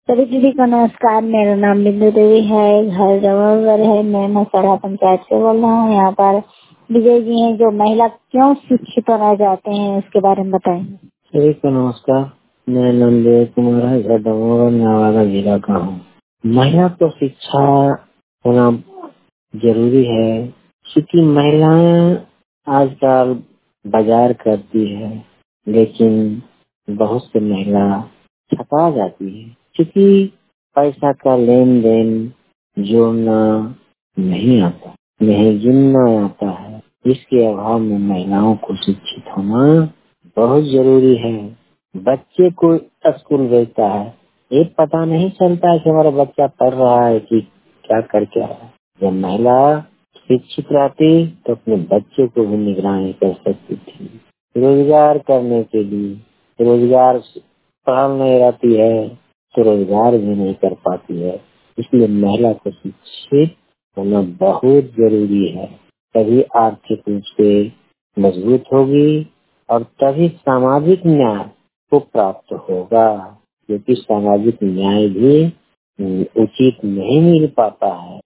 सभी दीदी को नमस्कार। मेरा नाम बिंदु देवी है, घर जमावर है। मैं मसड़ा पंचायत से बोल रहा हूँ। यहाँ पर विजय जी हैं जो महिला क्यों शिक्षित होना चाहते हैं उसके बारे में बताएंगे। सभी को नमस्कार। मेरा नाम विजय कुमार है, घर जमावर नवादा जिला का हूँ। महिला को शिक्षा होना जरूरी है क्योंकि महिलाएं आजकल बाजार करती है, लेकिन बहुत सी महिला थका जाती है क्योंकि पैसा का लेन देन जोड़ना नहीं आता, नहीं गिनना आता है। इसके अभाव में महिलाओं को शिक्षित होना बहुत जरूरी है। बच्चे को स्कूल भेजता है, ये पता नहीं चलता है कि हमारा बच्चा पढ़ रहा है कि क्या करके रहा है। जब महिला शिक्षित रहती तो अपने बच्चे को भी निगरानी कर सकती थी। रोजगार करने के लिए रोजगार पढ़ाई नहीं रहती है तो रोजगार भी नहीं कर पाती है। इसलिए महिला को शिक्षित होना बहुत जरूरी है। तभी आर्थिक रूप से मजबूत होगी और तभी सामाजिक न्याय को प्राप्त होगा, क्योंकि सामाजिक न्याय भी उचित नहीं मिल पाता है।